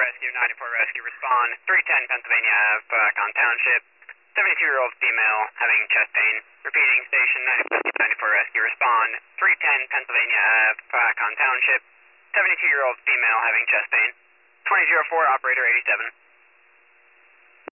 Rescue, 94 Rescue, respond. 310 Pennsylvania Ave, Paccon Township. 72-year-old female having chest pain. Repeating, station 94 Rescue, respond. 310 Pennsylvania Ave, Paccon Township. 72-year-old female having chest pain. 2004, operator 87.